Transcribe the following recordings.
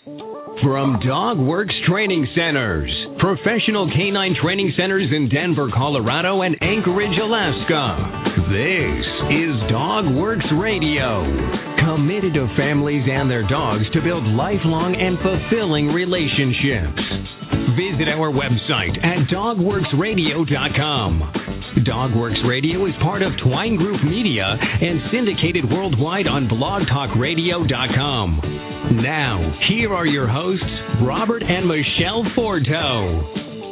From DogWorks Training Centers, professional canine training centers in Denver, Colorado, and Anchorage, Alaska. This is DogWorks Radio, committed to families and their dogs to build lifelong and fulfilling relationships. Visit our website at dogworksradio.com. DogWorks Radio is part of Twine Group Media and syndicated worldwide on blogtalkradio.com. Now, here are your hosts, Robert and Michelle Forto.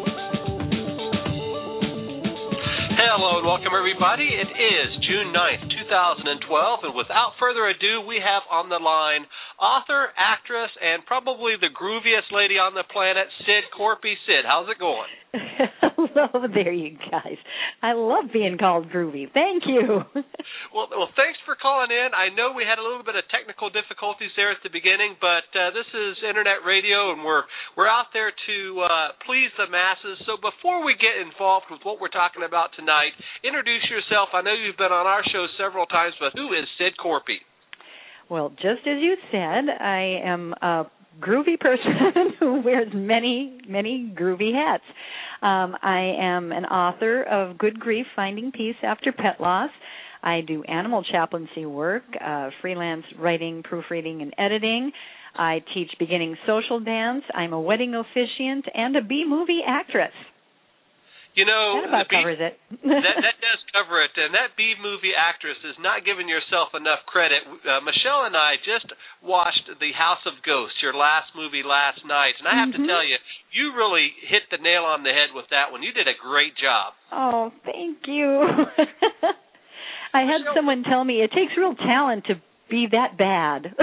Hello and welcome, everybody. It is June 9th, 2012, and without further ado, we have on the line author, actress, and probably the grooviest lady on the planet, Sid Corpy. Sid, how's it going? Hello there, you guys. I love being called groovy. Thank you. Well, thanks for calling in. I know we had a little bit of technical difficulties there at the beginning, but this is Internet radio, and we're out there to please the masses. So before we get involved with what we're talking about tonight, introduce yourself. I know you've been on our show several times, but who is Sid Corpy? Well, just as you said, I am a groovy person who wears many, many groovy hats. I am an author of Good Grief, Finding Peace After Pet Loss. I do animal chaplaincy work, freelance writing, proofreading, and editing. I teach beginning social dance. I'm a wedding officiant and a B-movie actress. You know, that about covers it. that does cover it, and that B-movie actress is not giving yourself enough credit. Michelle and I just watched The House of Ghosts, your last movie last night, and I have to tell you, you really hit the nail on the head with that one. You did a great job. Oh, thank you. I had someone tell me it takes real talent to be that bad.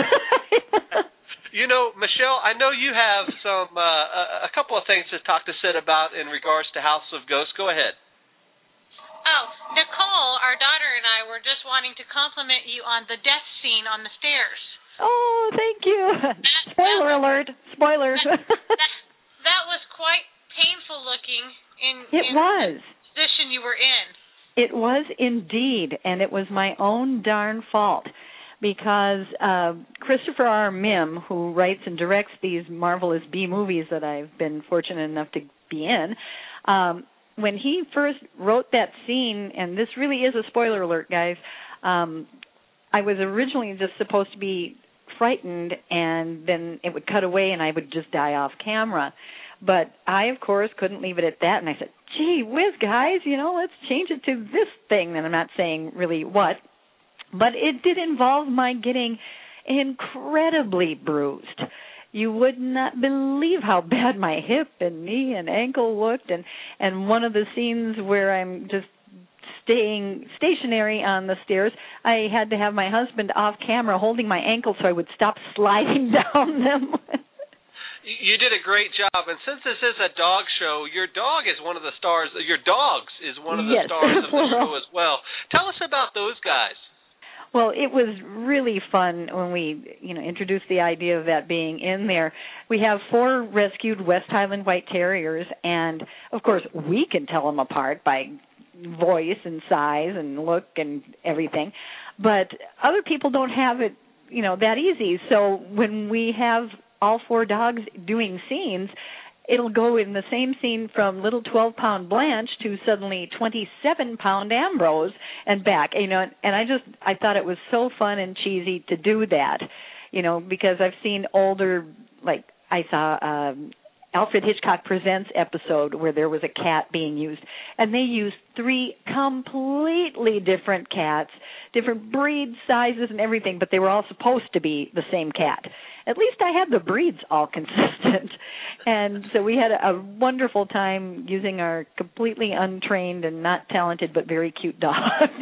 You know, Michelle, I know you have some a couple of things to talk to Sid about in regards to House of Ghosts. Go ahead. Oh, Nicole, our daughter, and I were just wanting to compliment you on the death scene on the stairs. Oh, thank you. Spoiler alert. Spoilers. That was quite painful looking in the position you were in. It was indeed, and it was my own darn fault. Because Christopher R. Mihm, who writes and directs these marvelous B-movies that I've been fortunate enough to be in, when he first wrote that scene, and this really is a spoiler alert, guys, I was originally just supposed to be frightened, and then it would cut away and I would just die off camera. But I, of course, couldn't leave it at that, and I said, gee whiz, guys, let's change it to this thing, and I'm not saying really what. But it did involve my getting incredibly bruised. You would not believe how bad my hip and knee and ankle looked. And one of the scenes where I'm just staying stationary on the stairs, I had to have my husband off camera holding my ankle so I would stop sliding down them. You did a great job. And since this is a dog show, your dog is one of the stars. Your dogs is one of the stars of the show as well. Tell us about those guys. Well, it was really fun when we, introduced the idea of that being in there. We have 4 rescued West Highland White Terriers, and, of course, we can tell them apart by voice and size and look and everything. But other people don't have it, that easy. So when we have all 4 dogs doing scenes, it'll go in the same scene from little 12-pound Blanche to suddenly 27-pound Ambrose and back. And I thought it was so fun and cheesy to do that, because I've seen older, like I saw Alfred Hitchcock Presents episode where there was a cat being used, and they used 3 completely different cats, different breed, sizes, and everything, but they were all supposed to be the same cat. At least I had the breeds all consistent. And so we had a wonderful time using our completely untrained and not talented but very cute dogs.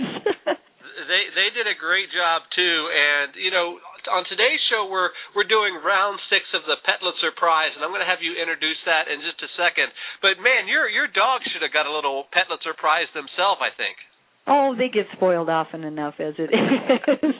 They did a great job, too. And, on today's show, we're doing round 6 of the Petlitzer Prize, and I'm going to have you introduce that in just a second. But, man, your dog should have got a little Petlitzer Prize themselves, I think. Oh, they get spoiled often enough as it is.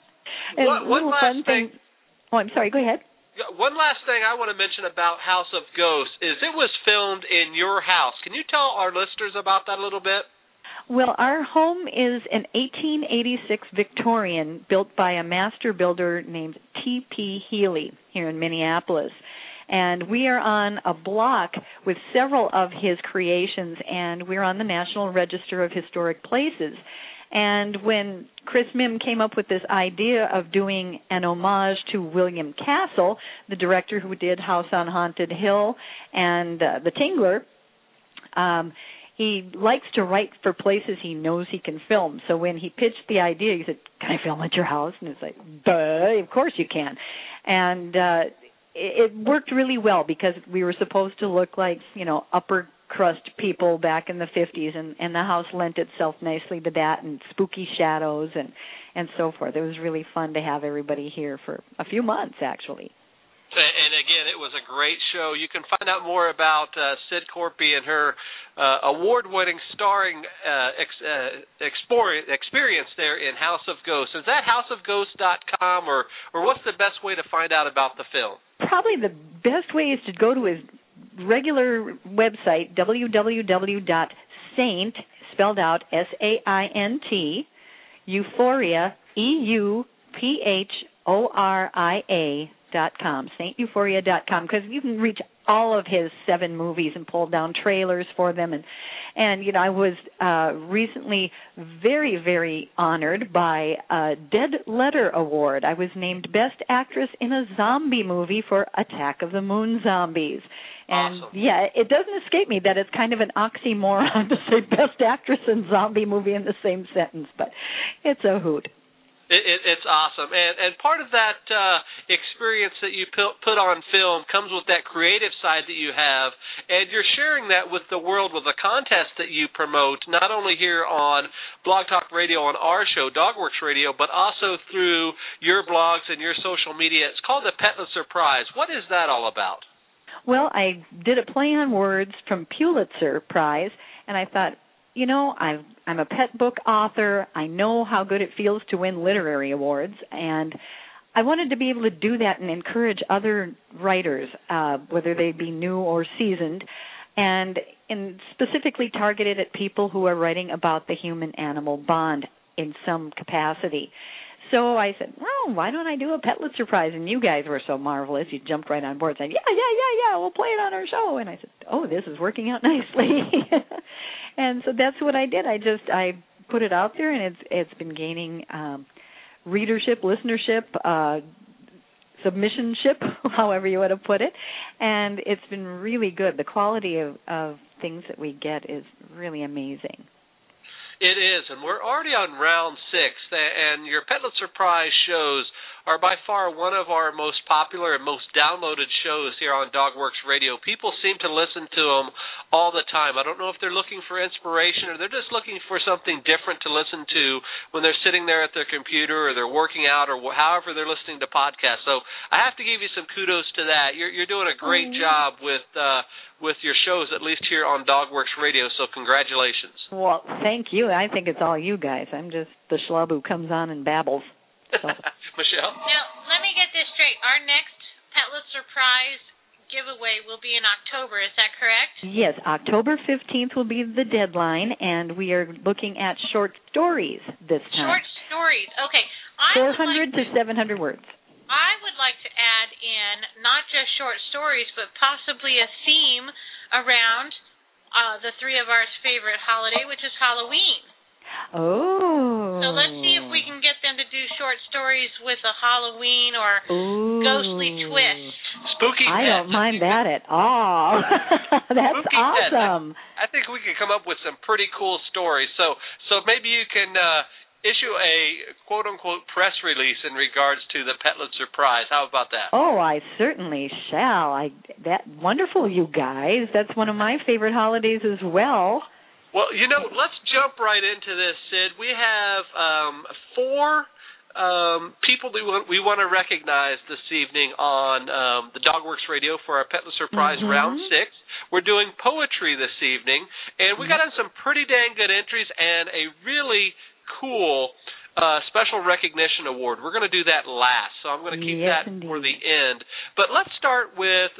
One last thing. Oh, I'm sorry. Go ahead. One last thing I want to mention about House of Ghosts is it was filmed in your house. Can you tell our listeners about that a little bit? Well, our home is an 1886 Victorian built by a master builder named T.P. Healy here in Minneapolis. And we are on a block with several of his creations, and we're on the National Register of Historic Places. And when Chris Mim came up with this idea of doing an homage to William Castle, the director who did House on Haunted Hill and The Tingler, he likes to write for places he knows he can film. So when he pitched the idea, he said, "Can I film at your house?" And it's like, "Duh, of course you can." And it worked really well because we were supposed to look like, upper crust people back in the 50s, and the house lent itself nicely to that, and spooky shadows and so forth. It was really fun to have everybody here for a few months, actually. And again, it was a great show. You can find out more about Sid Corpy and her award-winning starring experience there in House of Ghosts. Is that houseofghosts.com, or what's the best way to find out about the film? Probably the best way is to go to his regular website, www.saint, spelled out SAINT, Euphoria, EUPHORIA.com, sainteuphoria.com, because you can reach all of his 7 movies and pull down trailers for them. And I was recently very, very honored by a Dead Letter Award. I was named Best Actress in a Zombie Movie for Attack of the Moon Zombies. And, awesome. Yeah, it doesn't escape me that it's kind of an oxymoron to say Best Actress in Zombie Movie in the same sentence, but it's a hoot. It's awesome, and part of that experience that you put on film comes with that creative side that you have, and you're sharing that with the world with a contest that you promote, not only here on Blog Talk Radio on our show, Dogworks Radio, but also through your blogs and your social media. It's called the Petlitzer Prize. What is that all about? Well, I did a play on words from Pulitzer Prize, and I thought, I'm a pet book author. I know how good it feels to win literary awards, and I wanted to be able to do that and encourage other writers, whether they be new or seasoned, and specifically targeted at people who are writing about the human-animal bond in some capacity. So I said, well, why don't I do a Petlitzer Prize? And you guys were so marvelous. You jumped right on board saying, yeah, we'll play it on our show. And I said, oh, this is working out nicely. And so that's what I did. I put it out there, and it's been gaining readership, listenership, submissionship, however you want to put it. And it's been really good. The quality of things that we get is really amazing. It is, and we're already on round 6, and your Petlitzer Prize shows are by far one of our most popular and most downloaded shows here on Dogworks Radio. People seem to listen to them all the time. I don't know if they're looking for inspiration or they're just looking for something different to listen to when they're sitting there at their computer or they're working out or however they're listening to podcasts. So I have to give you some kudos to that. You're doing a great job with your shows, at least here on Dogworks Radio, so congratulations. Well, thank you. I think it's all you guys. I'm just the schlub who comes on and babbles. So. Michelle? Now, let me get this straight. Our next Petlitzer Prize giveaway will be in October. Is that correct? Yes, October 15th will be the deadline, and we are looking at short stories this time. Short stories. Okay. 400 to 700 words. I would like to add in not just short stories, but possibly a theme around the three of ours favorite holiday, which is Halloween. Oh. So let's see if we can get them to do short stories with a Halloween or ghostly twist. Spooky I pets. don't mind that at all. That's Spooky awesome. Pets. I think we can come up with some pretty cool stories. So maybe you can issue a quote-unquote press release in regards to the Petlitzer Prize. How about that? Oh, I certainly shall. That wonderful, you guys. That's one of my favorite holidays as well. Well, let's jump right into this, Sid. We have 4 people we want to recognize this evening on the Dogworks Radio for our Petlitzer Prize Round 6. We're doing poetry this evening, and we got in some pretty dang good entries and a really cool special recognition award. We're going to do that last, so I'm going to keep that for the end. But let's start with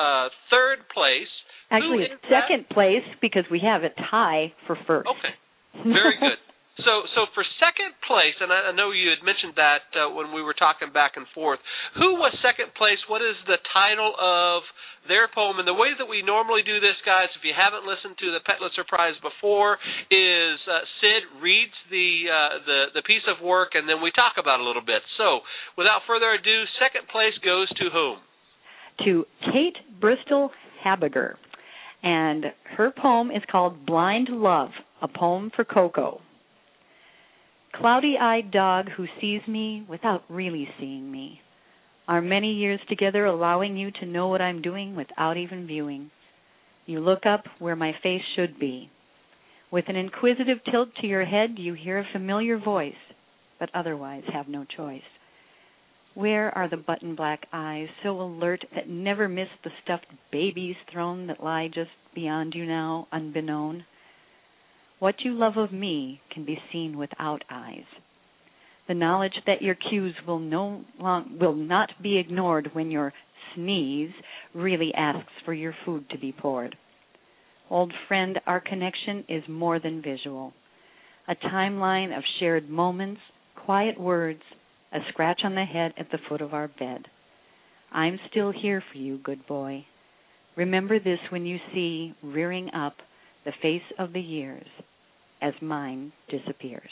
third place. Actually, it's second place because we have a tie for first. Okay. Very good. So for second place, and I know you had mentioned that when we were talking back and forth, who was second place? What is the title of their poem? And the way that we normally do this, guys, if you haven't listened to the Petlet Surprise before, is Sid reads the piece of work, and then we talk about it a little bit. So without further ado, second place goes to whom? To Kate Bristol Habiger. And her poem is called Blind Love, a poem for Coco. Cloudy-eyed dog who sees me without really seeing me. Our many years together allowing you to know what I'm doing without even viewing. You look up where my face should be. With an inquisitive tilt to your head, you hear a familiar voice, but otherwise have no choice. Where are the button-black eyes, so alert that never miss the stuffed babies thrown that lie just beyond you now, unbeknown? What you love of me can be seen without eyes. The knowledge that your cues will not be ignored when your sneeze really asks for your food to be poured. Old friend, our connection is more than visual. A timeline of shared moments, quiet words, a scratch on the head at the foot of our bed. I'm still here for you, good boy. Remember this when you see, rearing up, the face of the years as mine disappears.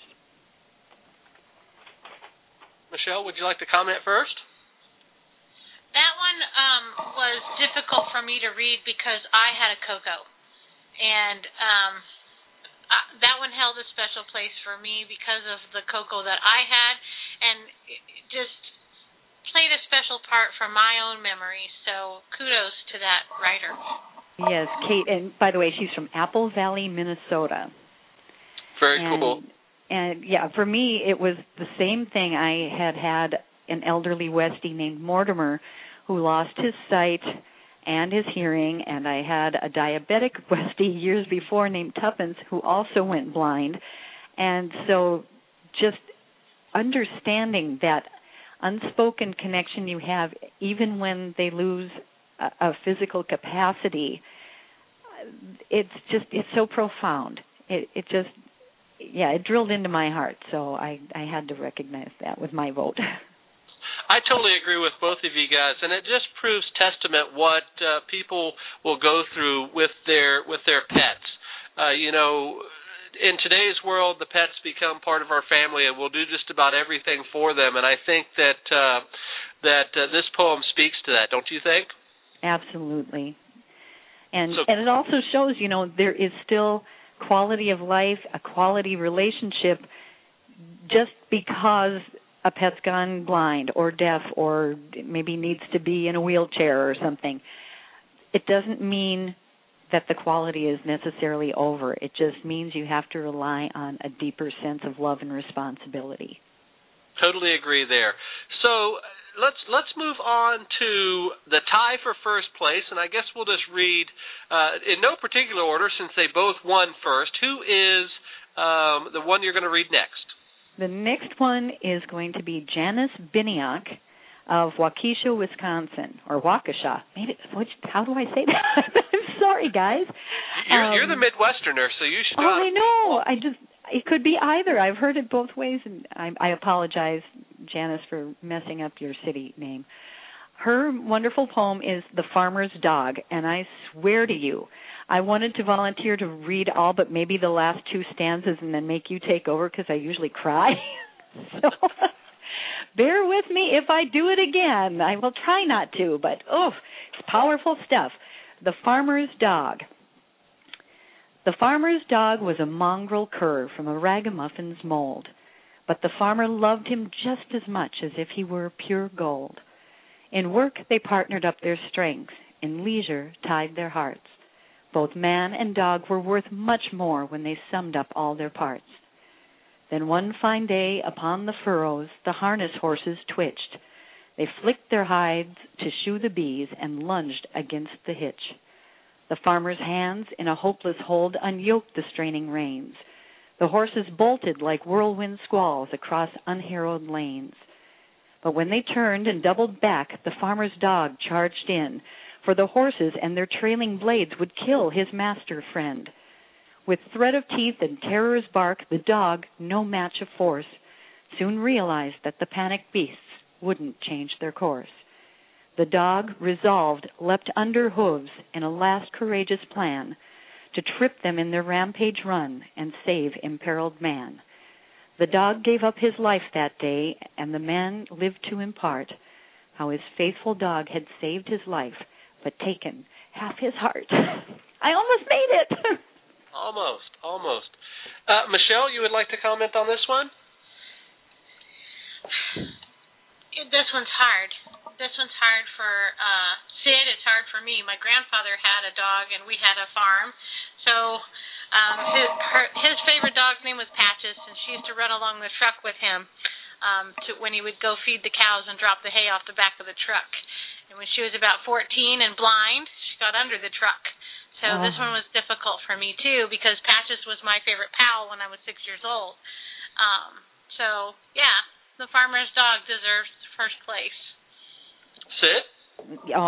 Michelle, would you like to comment first? That one was difficult for me to read because I had a Coco. And that one held a special place for me because of the Coco that I had, and it just played a special part for my own memory. So kudos to that writer. Yes, Kate, and by the way, she's from Apple Valley, Minnesota. Very cool. And yeah, for me, it was the same thing. I had an elderly Westie named Mortimer who lost his sight and his hearing, and I had a diabetic Westie years before named Tuppence who also went blind. And so just understanding that unspoken connection you have even when they lose a physical capacity, it's so profound. It drilled into my heart, so I had to recognize that with my vote. I totally agree with both of you guys, and it just proves testament what people will go through with their pets. In today's world, the pets become part of our family, and we'll do just about everything for them. And I think that this poem speaks to that. Don't you think? Absolutely. And it also shows, there is still quality of life, a quality relationship, just because a pet's gone blind or deaf or maybe needs to be in a wheelchair or something. It doesn't mean that the quality is necessarily over. It just means you have to rely on a deeper sense of love and responsibility. Totally agree there. So let's move on to the tie for first place, and I guess we'll just read in no particular order since they both won first. Who is the one you're going to read next? The next one is going to be Janice Biniak of Waukesha, Wisconsin, or Waukesha. How do I say that? I'm sorry, guys. You're the Midwesterner, so you should know. I know. It could be either. I've heard it both ways, and I apologize, Janice, for messing up your city name. Her wonderful poem is The Farmer's Dog, and I swear to you, I wanted to volunteer to read all but maybe the last two stanzas and then make you take over because I usually cry. So bear with me if I do it again. I will try not to, but it's powerful stuff. The Farmer's Dog. The farmer's dog was a mongrel cur from a ragamuffins mold, but the farmer loved him just as much as if he were pure gold. In work they partnered up their strengths, in leisure tied their hearts. Both man and dog were worth much more when they summed up all their parts. Then one fine day upon the furrows the harness horses twitched. They flicked their hides to shoe the bees and lunged against the hitch. The farmer's hands in a hopeless hold unyoked the straining reins. The horses bolted like whirlwind squalls across unharrowed lanes. But when they turned and doubled back, the farmer's dog charged in, for the horses and their trailing blades would kill his master friend. With threat of teeth and terror's bark, the dog, no match of force, soon realized that the panicked beasts wouldn't change their course. The dog, resolved, leapt under hooves in a last courageous plan to trip them in their rampage run and save imperiled man. The dog gave up his life that day, and the man lived to impart how his faithful dog had saved his life, but taken half his heart. I almost made it. Almost. Michelle, you would like to comment on this one? This one's hard. This one's hard for Sid. It's hard for me. My grandfather had a dog, and we had a farm. So his favorite dog's name was Patches, and she used to run along the truck with him when he would go feed the cows and drop the hay off the back of the truck. And when she was about 14 and blind, she got under the truck. So this one was difficult for me, too, because Patches was my favorite pal when I was 6 years old. The farmer's dog deserves first place. Sid?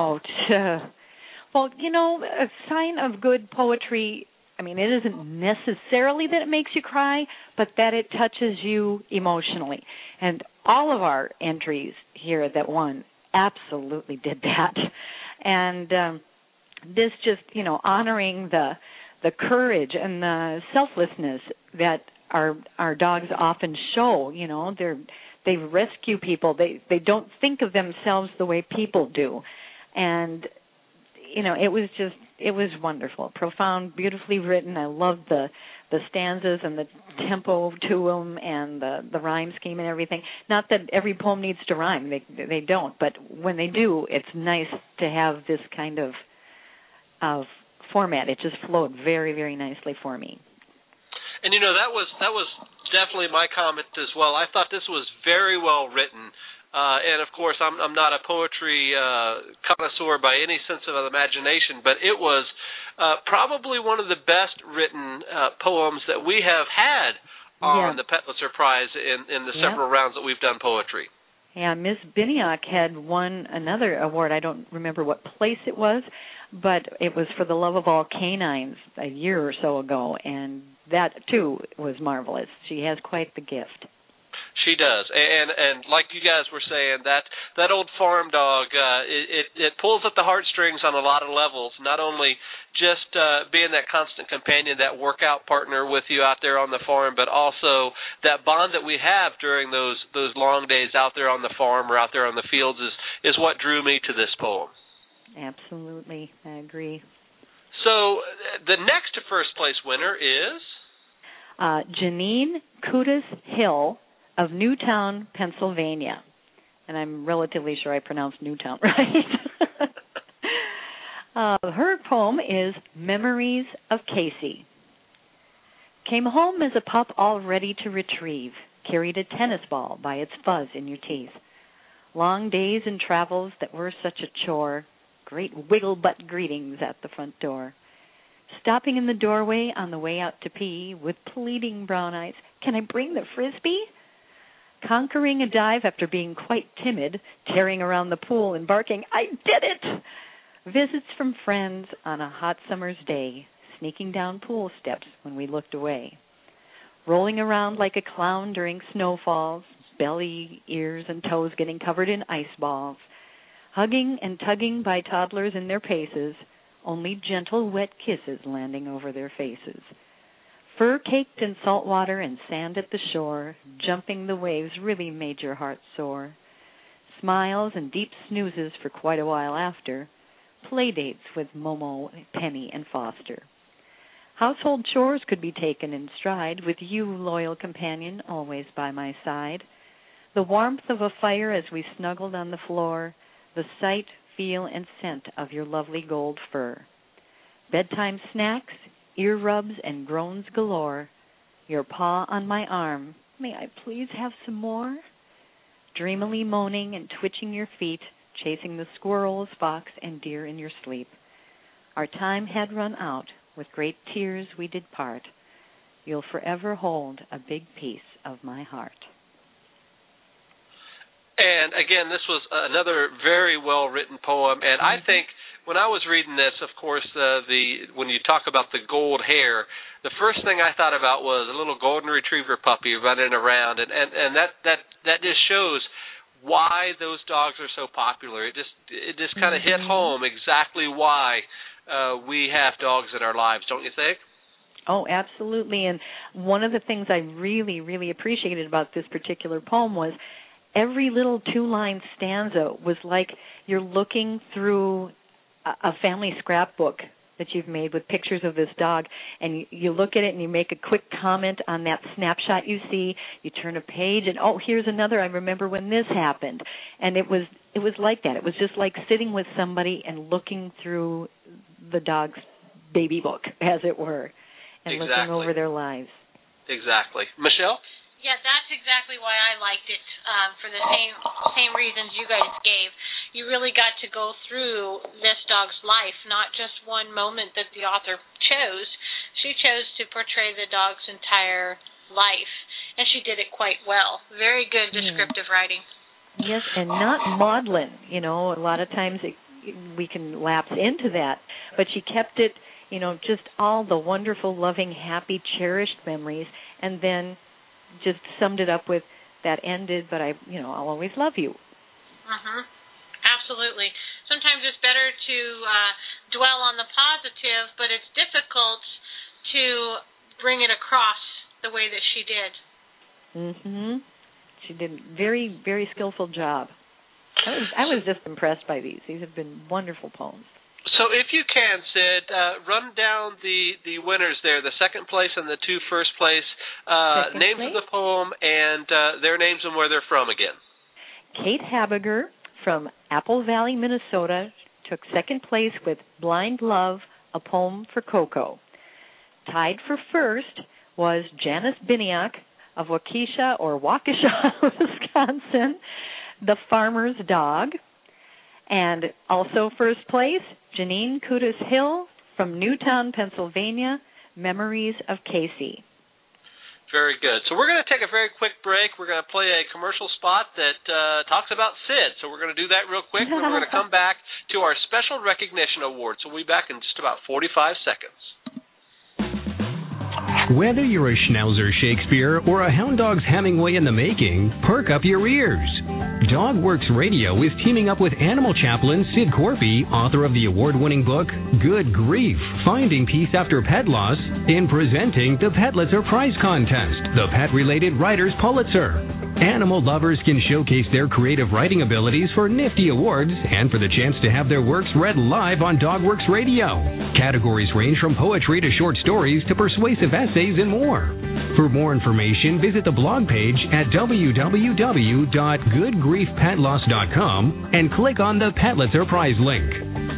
Well, a sign of good poetry, I mean, it isn't necessarily that it makes you cry, but that it touches you emotionally. And all of our entries here that won absolutely did that. And this just, honoring the courage and the selflessness that our dogs often show. They rescue people. They don't think of themselves the way people do. And it was wonderful, profound, beautifully written. I loved the stanzas and the tempo to them and the rhyme scheme and everything. Not that every poem needs to rhyme. They don't. But when they do, it's nice to have this kind of format. It just flowed very, very nicely for me. And that was definitely my comment as well. I thought this was very well written. And of course, I'm not a poetry connoisseur by any sense of imagination, but it was probably one of the best written poems that we have had on the Petlitzer Prize in the several rounds that we've done poetry. Yeah, Miss Biniak had won another award. I don't remember what place it was, but it was for The Love of All Canines a year or so ago, and that, too, was marvelous. She has quite the gift. She does, and like you guys were saying, that old farm dog, it pulls at the heartstrings on a lot of levels. Not only just being that constant companion, that workout partner with you out there on the farm, but also that bond that we have during those long days out there on the farm or out there on the fields is what drew me to this poem. Absolutely, I agree. So the next first place winner is Janine Kudus Hill of Newtown, Pennsylvania. And I'm relatively sure I pronounced Newtown right. Her poem is Memories of Casey. Came home as a pup all ready to retrieve, carried a tennis ball by its fuzz in your teeth. Long days and travels that were such a chore, great wiggle-butt greetings at the front door. Stopping in the doorway on the way out to pee with pleading brown eyes, can I bring the Frisbee? Conquering a dive after being quite timid, tearing around the pool and barking, I did it! Visits from friends on a hot summer's day, sneaking down pool steps when we looked away. Rolling around like a clown during snowfalls, belly, ears, and toes getting covered in ice balls. Hugging and tugging by toddlers in their paces, only gentle wet kisses landing over their faces. Fur-caked in salt water and sand at the shore, jumping the waves really made your heart sore. Smiles and deep snoozes for quite a while after. Playdates with Momo, Penny, and Foster. Household chores could be taken in stride, with you, loyal companion, always by my side. The warmth of a fire as we snuggled on the floor, the sight, feel, and scent of your lovely gold fur. Bedtime snacks, ear rubs, and groans galore. Your paw on my arm, may I please have some more? Dreamily moaning and twitching your feet, chasing the squirrels, fox, and deer in your sleep. Our time had run out, with great tears we did part. You'll forever hold a big piece of my heart. And again, this was another very well-written poem, and I think when I was reading this, of course, when you talk about the gold hair, the first thing I thought about was a little golden retriever puppy running around, and that just shows why those dogs are so popular. It just kind of hit home exactly why we have dogs in our lives, don't you think? Oh, absolutely. And one of the things I really, really appreciated about this particular poem was every little two-line stanza was like you're looking through a family scrapbook that you've made with pictures of this dog, and you look at it and you make a quick comment on that snapshot you see. You turn a page, and here's another. I remember when this happened, and it was like that. It was just like sitting with somebody and looking through the dog's baby book, as it were, and looking over their lives. Exactly, Michelle. Yeah, that's exactly why I liked it, for the same reasons you guys gave. You really got to go through this dog's life, not just one moment that the author chose. She chose to portray the dog's entire life, and she did it quite well. Very good descriptive writing. Yes, and not maudlin. You know, a lot of times we can lapse into that, but she kept it, just all the wonderful, loving, happy, cherished memories, and then just summed it up with that ended, but I'll always love you. Absolutely. Sometimes it's better to dwell on the positive, but it's difficult to bring it across the way that she did. She did a very, very skillful job. I was just impressed by these. These have been wonderful poems. So if you can, Sid, run down the winners there, the second place and the two first place, names of the poem and their names and where they're from again. Kate Habiger from Apple Valley, Minnesota, took second place with Blind Love, a poem for Coco. Tied for first was Janice Biniak of Waukesha, Wisconsin, The Farmer's Dog. And also first place, Janine Kudus Hill from Newtown, Pennsylvania, Memories of Casey. Very good. So we're going to take a very quick break. We're going to play a commercial spot that talks about Sid. So we're going to do that real quick, and we're going to come back to our Special Recognition Award. So we'll be back in just about 45 seconds. Whether you're a Schnauzer Shakespeare or a Hound Dog's Hemingway in the making, perk up your ears. Dogworks Radio is teaming up with animal chaplain Sid Corpy, author of the award-winning book Good Grief, Finding Peace After Pet Loss, in presenting the Petlitzer Prize Contest, the pet-related writer's Pulitzer. Animal lovers can showcase their creative writing abilities for nifty awards and for the chance to have their works read live on Dogworks Radio. Categories range from poetry to short stories to persuasive essays and more. For more information, visit the blog page at www.goodgriefpetloss.com and click on the Petlitzer Prize link.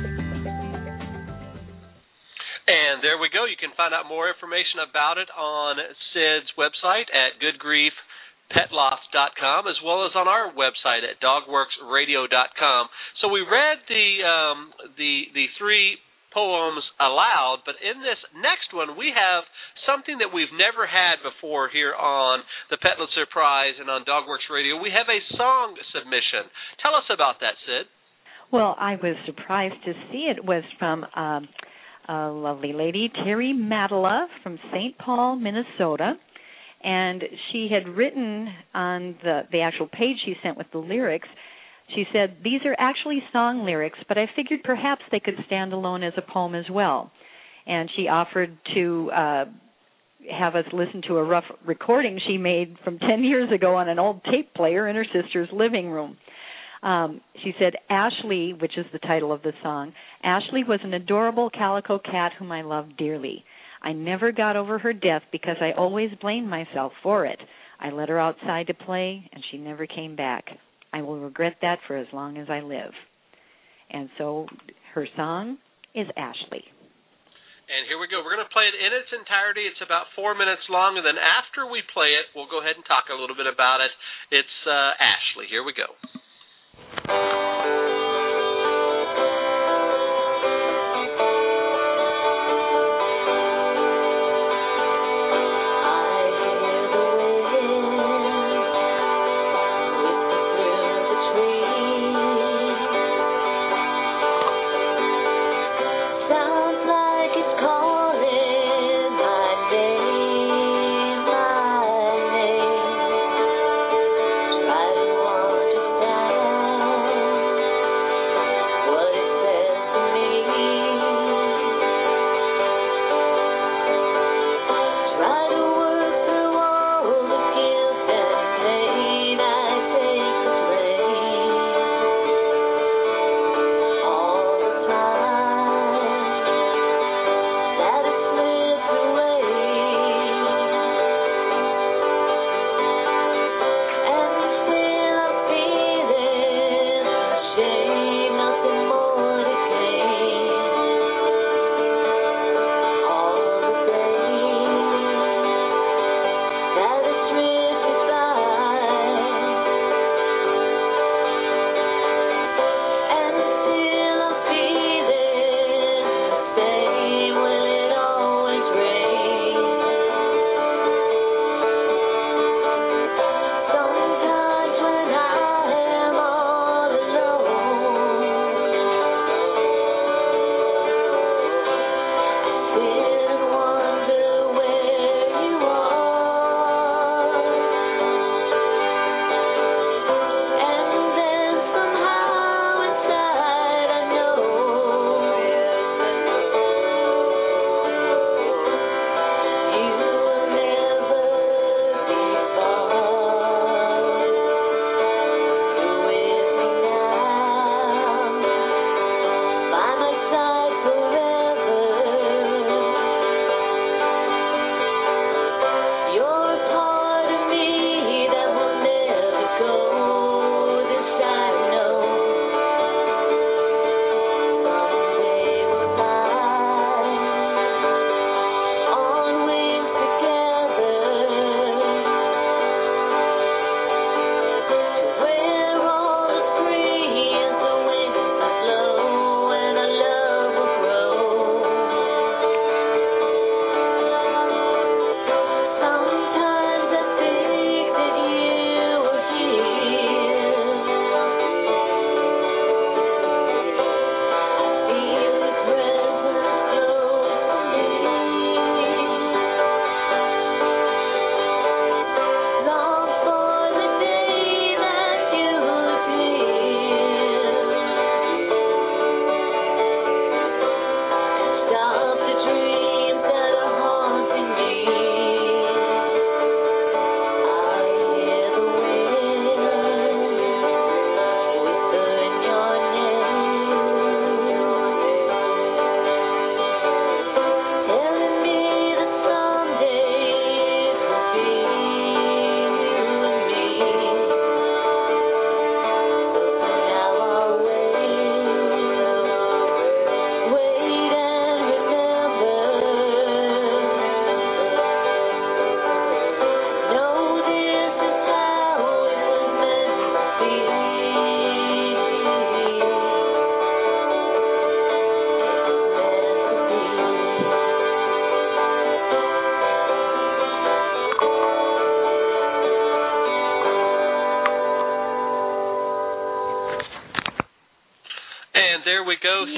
And there we go. You can find out more information about it on Sid's website at goodgriefpetloss.com, as well as on our website at dogworksradio.com. So we read the three poems aloud, but in this next one we have something that we've never had before here on the Petlitzer Prize and on Dogworks Radio. We have a song submission. Tell us about that, Sid. Well, I was surprised to see it was from a lovely lady, Terry Madela from St. Paul, Minnesota. And she had written on the actual page she sent with the lyrics, she said, these are actually song lyrics, but I figured perhaps they could stand alone as a poem as well. And she offered to have us listen to a rough recording she made from 10 years ago on an old tape player in her sister's living room. She said, Ashley, which is the title of the song, Ashley was an adorable calico cat whom I loved dearly. I never got over her death because I always blamed myself for it. I let her outside to play, and she never came back. I will regret that for as long as I live. And so her song is Ashley. And here we go. We're going to play it in its entirety. It's about 4 minutes long, and then after we play it, we'll go ahead and talk a little bit about it. It's Ashley. Here we go.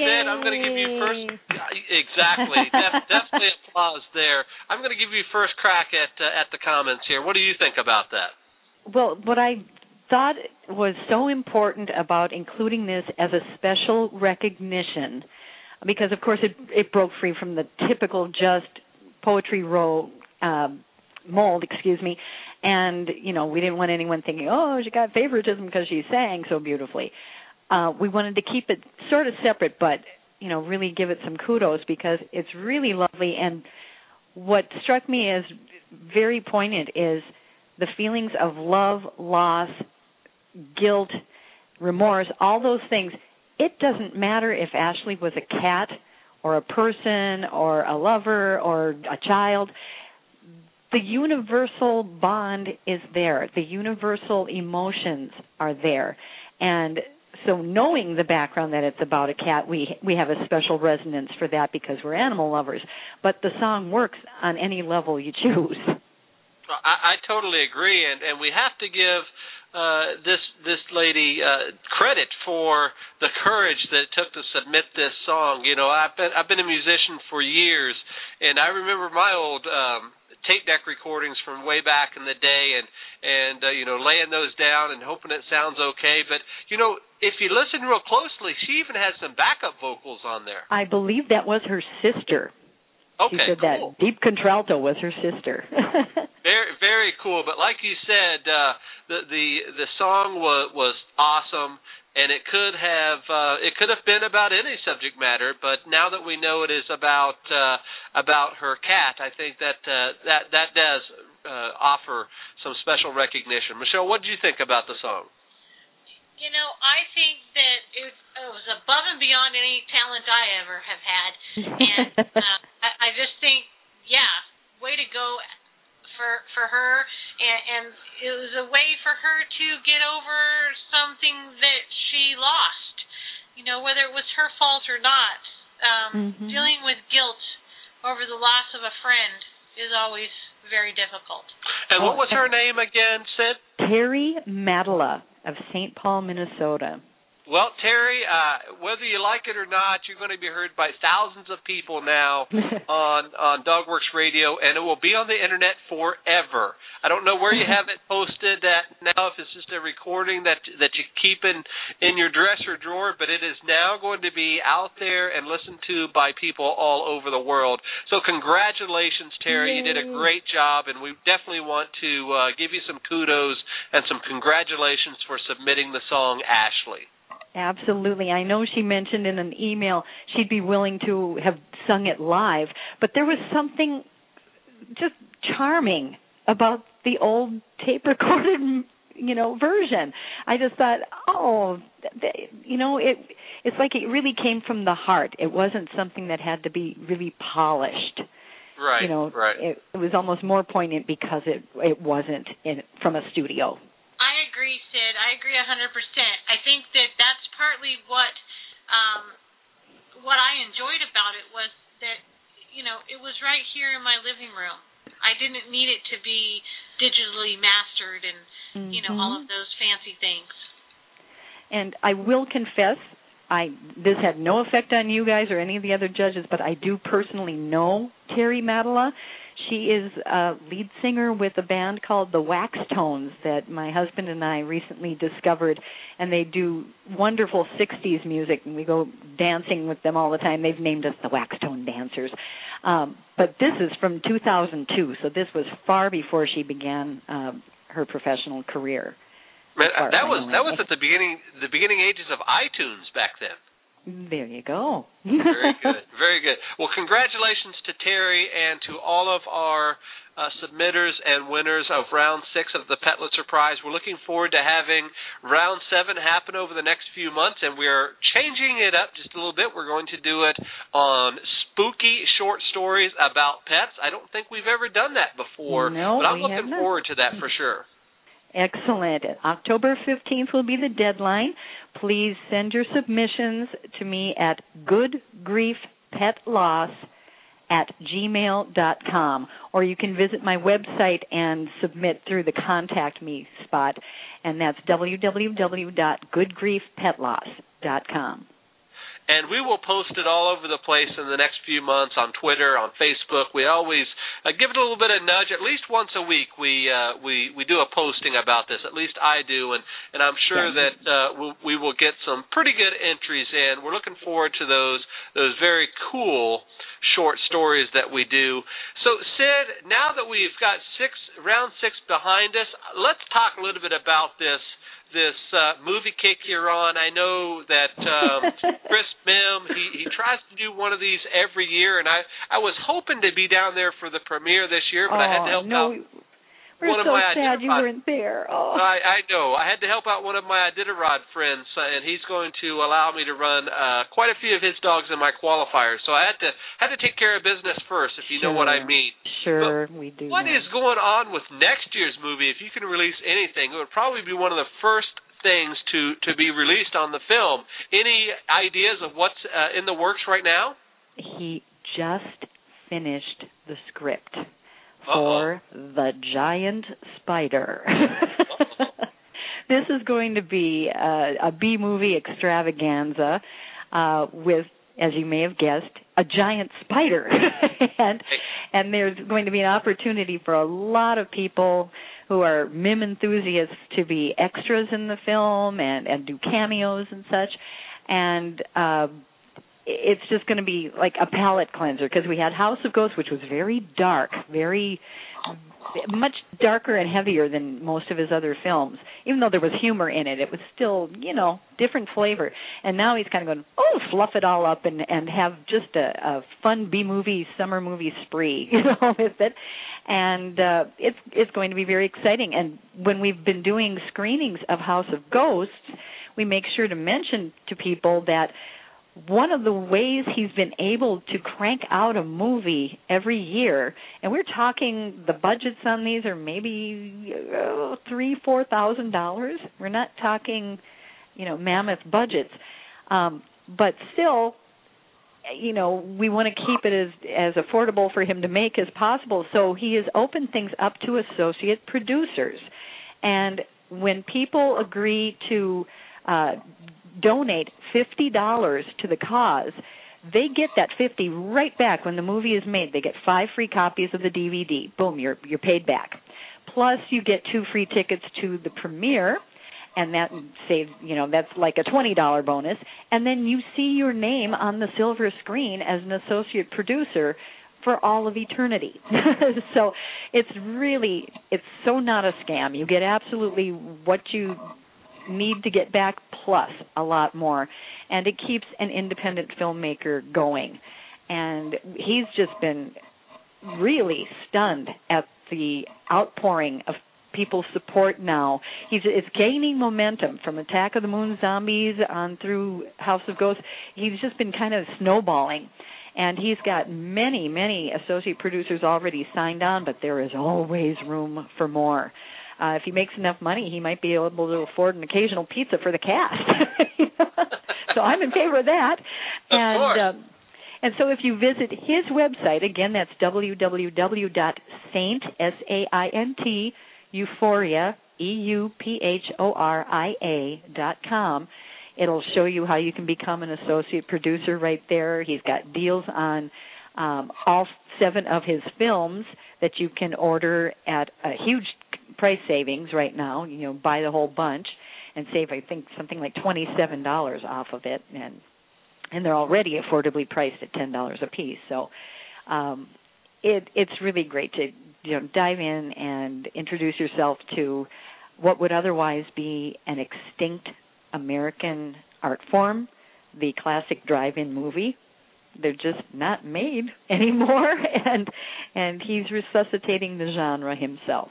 Sid, I'm going to give you first. Exactly. Definitely applause there. I'm going to give you first crack at the comments here. What do you think about that? Well, what I thought was so important about including this as a special recognition, because, of course, it broke free from the typical just Poetry Row mold, and, we didn't want anyone thinking, oh, she got favoritism because she sang so beautifully. We wanted to keep it sort of separate, but, really give it some kudos because it's really lovely. And what struck me as very poignant is the feelings of love, loss, guilt, remorse, all those things. It doesn't matter if Ashley was a cat or a person or a lover or a child. The universal bond is there. The universal emotions are there. And so knowing the background that it's about a cat, we have a special resonance for that because we're animal lovers. But the song works on any level you choose. I totally agree, and we have to give this lady credit for the courage that it took to submit this song. I've been a musician for years, and I remember my old tape deck recordings from way back in the day, and laying those down and hoping it sounds okay. But if you listen real closely, she even has some backup vocals on there. I believe that was her sister. Okay, she said cool. That deep contralto was her sister. Very, very cool. But like you said, the song was awesome, and it could have been about any subject matter. But now that we know it is about her cat, I think that does offer some special recognition. Michelle, what did you think about the song? I think that it was above and beyond any talent I ever have had, and I just think, way to go for her, and it was a way for her to get over something that she lost, whether it was her fault or not. Dealing with guilt over the loss of a friend is always very difficult. And what was her name again, Sid? Terry Mattala of St. Paul, Minnesota. Well, Terry, whether you like it or not, you're going to be heard by thousands of people now on Dogworks Radio, and it will be on the Internet forever. I don't know where you have it posted at now, if it's just a recording that you keep in your dresser drawer, but it is now going to be out there and listened to by people all over the world. So congratulations, Terry. Yay. You did a great job, and we definitely want to give you some kudos and some congratulations for submitting the song Ashley. Absolutely. I know she mentioned in an email she'd be willing to have sung it live, but there was something just charming about the old tape-recorded, version. I just thought, it's like it really came from the heart. It wasn't something that had to be really polished. Right, right. It was almost more poignant because it wasn't from a studio. I agree, Sid. I agree 100%. I think that's partly what I enjoyed about it was that, it was right here in my living room. I didn't need it to be digitally mastered and, all of those fancy things. And I will confess, this had no effect on you guys or any of the other judges, but I do personally know Terry Mattala. She is a lead singer with a band called the Wax Tones that my husband and I recently discovered, and they do wonderful 60s music, and we go dancing with them all the time. They've named us the Wax Tone Dancers. But this is from 2002, so this was far before she began her professional career. That was at the beginning ages of iTunes back then. There you go. Very good, very good. Well, congratulations to Terry and to all of our submitters and winners of Round 6 of the Petlitzer Prize. We're looking forward to having Round 7 happen over the next few months, and we're changing it up just a little bit. We're going to do it on spooky short stories about pets. I don't think we've ever done that before, but I'm looking forward to that for sure. Excellent. October 15th will be the deadline. Please send your submissions to me at goodgriefpetloss@gmail.com, or you can visit my website and submit through the Contact Me spot, and that's www.goodgriefpetloss.com. and we will post it all over the place in the next few months on Twitter, on Facebook. We always give it a little bit of nudge. At least once a week, we do a posting about this. At least I do, and I'm sure that we will get some pretty good entries in. We're looking forward to those very cool short stories that we do. So, Sid, now that we've got round 6 behind us, let's talk a little bit about this movie kick you're on. I know that Chris Mim, he tries to do one of these every year, and I was hoping to be down there for the premiere this year, but I had to help out. We're so sad you weren't there. Oh. I know. I had to help out one of my Iditarod friends, and he's going to allow me to run quite a few of his dogs in my qualifiers. So I had to take care of business first, if you know what I mean. Sure, we do. What is going on with next year's movie? If you can release anything, it would probably be one of the first things to be released on the film. Any ideas of what's in the works right now? He just finished the script for The Giant Spider. This is going to be a B-movie extravaganza with, as you may have guessed, a giant spider. and there's going to be an opportunity for a lot of people who are Mim enthusiasts to be extras in the film and do cameos and such. And it's just going to be like a palate cleanser, because we had House of Ghosts, which was very dark, very much darker and heavier than most of his other films. Even though there was humor in it, it was still, different flavor. And now he's kind of going, fluff it all up and have just a fun B-movie, summer movie spree, with it. And it's going to be very exciting. And when we've been doing screenings of House of Ghosts, we make sure to mention to people that one of the ways he's been able to crank out a movie every year, and we're talking the budgets on these are maybe $3,000-$4,000. We're not talking, mammoth budgets, but still, we want to keep it as affordable for him to make as possible. So he has opened things up to associate producers, and when people agree to donate $50 to the cause, they get that $50 right back when the movie is made. They get 5 free copies of the DVD. Boom, you're paid back. Plus, you get 2 free tickets to the premiere, and that saves, that's like a $20 bonus. And then you see your name on the silver screen as an associate producer for all of eternity. So it's so not a scam. You get absolutely what you need to get back, plus a lot more, and it keeps an independent filmmaker going. And he's just been really stunned at the outpouring of people's support now. It's gaining momentum from Attack of the Moon Zombies on through House of Ghosts. He's just been kind of snowballing, and he's got many, many associate producers already signed on, but there is always room for more. If he makes enough money, he might be able to afford an occasional pizza for the cast. So I'm in favor of that. Of course. And so if you visit his website, again, that's www.saint, S-A-I-N-T, Euphoria, EUPHORIA.com. It'll show you how you can become an associate producer right there. He's got deals on all 7 of his films that you can order at a huge price savings right now. Buy the whole bunch and save, I think, something like $27 off of it, and they're already affordably priced at $10 a piece. So it's really great to dive in and introduce yourself to what would otherwise be an extinct American art form, the classic drive-in movie. They're just not made anymore, and he's resuscitating the genre himself.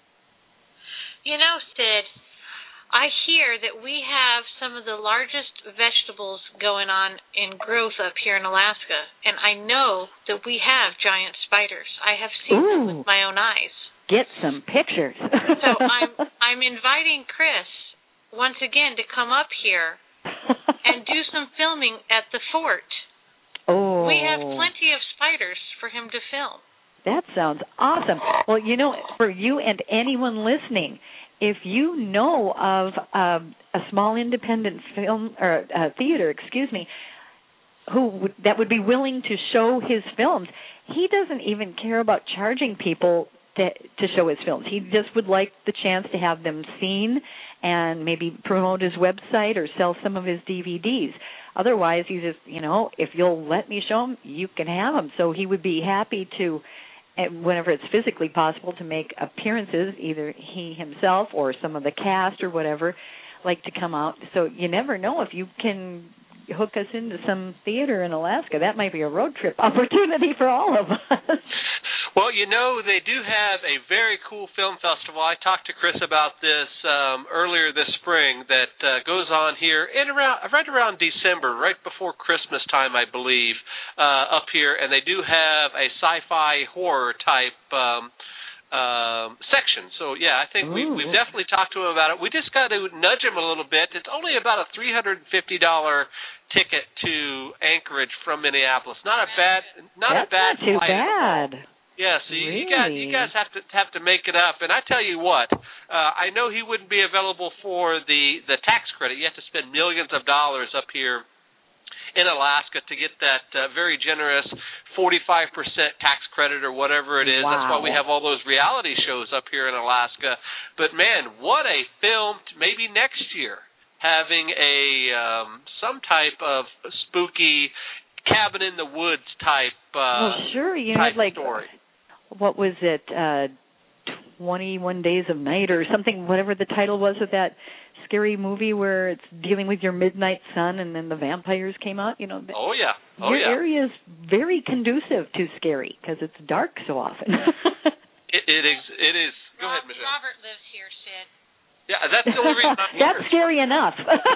Sid, I hear that we have some of the largest vegetables going on in growth up here in Alaska, and I know that we have giant spiders. I have seen them with my own eyes. Get some pictures. So I'm inviting Chris once again to come up here and do some filming at the fort. Oh. We have plenty of spiders for him to film. That sounds awesome. Well, for you and anyone listening, if you know of a small independent film or theater, that would be willing to show his films. He doesn't even care about charging people to show his films. He just would like the chance to have them seen and maybe promote his website or sell some of his DVDs. Otherwise, he just, if you'll let me show them, you can have them. So he would be happy to, whenever it's physically possible, to make appearances, either he himself or some of the cast or whatever, like to come out. So you never know if you can hook us into some theater in Alaska. That might be a road trip opportunity for all of us. Well, they do have a very cool film festival. I talked to Chris about this earlier this spring that goes on here right around December, right before Christmas time, I believe, up here. And they do have a sci-fi horror type section. So, yeah, I think we've definitely talked to him about it. We just got to nudge him a little bit. It's only about a $350 ticket to Anchorage from Minneapolis. Not too bad. Yeah, so you guys have to make it up. And I tell you what, I know he wouldn't be available for the tax credit. You have to spend millions of dollars up here in Alaska to get that very generous 45% tax credit or whatever it is. Wow. That's why we have all those reality shows up here in Alaska. But man, what a film! Maybe next year having some type of spooky cabin in the woods type. Sure, type like story. What was it? 21 Days of Night or something. Whatever the title was of that scary movie where it's dealing with your midnight sun and then the vampires came out. Oh yeah. Your area is very conducive to scary because it's dark so often. It is. Go ahead, Michelle. Robert lives here, Sid. Yeah, that's the only reason I'm here. That's scary enough.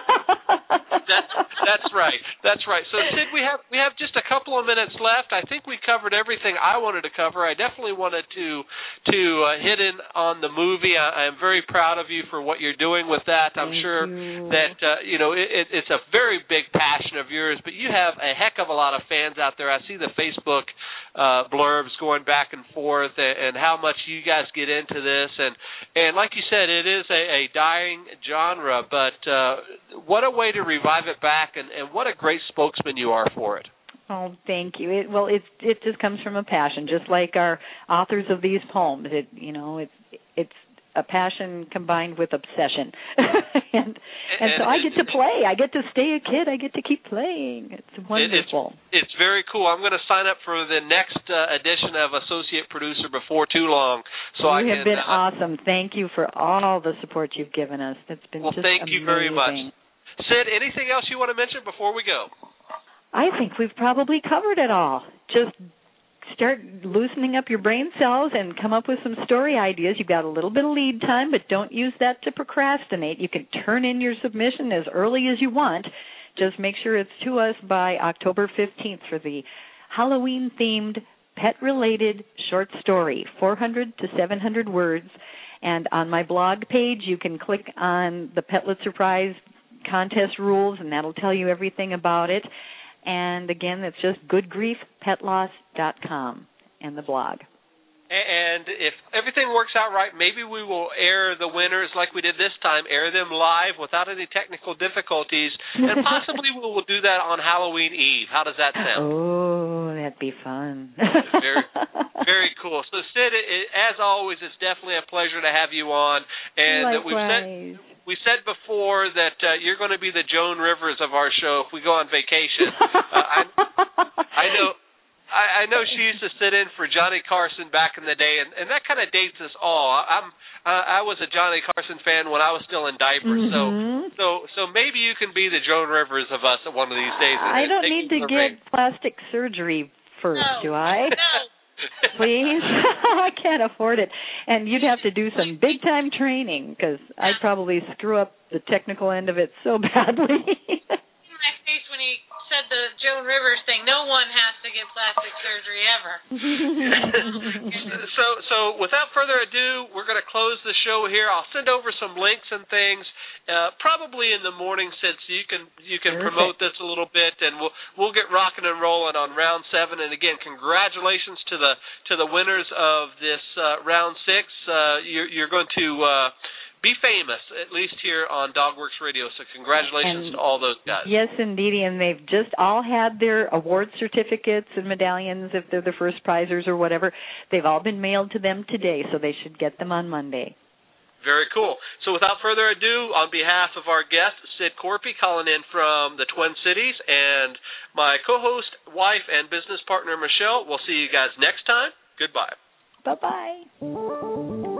That's right. So, Sid, we have just a couple of minutes left. I think we covered everything I wanted to cover. I definitely wanted to hit in on the movie. I am very proud of you for what you're doing with that. I'm sure that it's a very big passion of yours, but you have a heck of a lot of fans out there. I see the Facebook blurbs going back and forth, and how much you guys get into this, and like you said, it is a dying genre, but what a way to revive it back, and what a great spokesman you are for it. Oh, thank you. It just comes from a passion, just like our authors of these poems. It's a passion combined with obsession, and so I get to play. I get to stay a kid. I get to keep playing. It's wonderful. It's very cool. I'm going to sign up for the next edition of Associate Producer before too long. So you have been awesome. Thank you for all the support you've given us. That's been just thank amazing. you very much. Sid, anything else you want to mention before we go? I think we've probably covered it all. Just start loosening up your brain cells and come up with some story ideas. You've got a little bit of lead time, but don't use that to procrastinate. You can turn in your submission as early as you want. Just make sure it's to us by October 15th for the Halloween-themed, pet-related short story, 400 to 700 words. And on my blog page, you can click on the Petlet Surprise contest rules, and that'll tell you everything about it. And again, it's just goodgriefpetloss.com and the blog. And if everything works out right, maybe we will air the winners like we did this time, air them live without any technical difficulties, and possibly we will do that on Halloween Eve. How does that sound? Oh, that'd be fun. Very, very cool. So, Sid, as always, it's definitely a pleasure to have you on. And likewise. We said before that you're going to be the Joan Rivers of our show if we go on vacation. I know she used to sit in for Johnny Carson back in the day, and that kind of dates us all. I was a Johnny Carson fan when I was still in diapers, so maybe you can be the Joan Rivers of us at one of these days. I don't need to get plastic surgery first, do I? No. Please? I can't afford it. And you'd have to do some big-time training because I'd probably screw up the technical end of it so badly. My face when he said the Joan Rivers thing, no one has to get plastic surgery ever. So without further ado, we're going to close the show here. I'll send over some links and things, probably in the morning, Sid, so you can promote this a little bit, and we'll get rocking and rolling on round 7. And again, congratulations to the winners of this round 6. You're going to be famous, at least here on DogWorks Radio. So congratulations to all those guys. Yes, indeed, and they've just all had their award certificates and medallions if they're the first prizers or whatever. They've all been mailed to them today, so they should get them on Monday. Very cool. So without further ado, on behalf of our guest, Sid Corpy, calling in from the Twin Cities, and my co-host, wife, and business partner, Michelle, we'll see you guys next time. Goodbye. Bye-bye.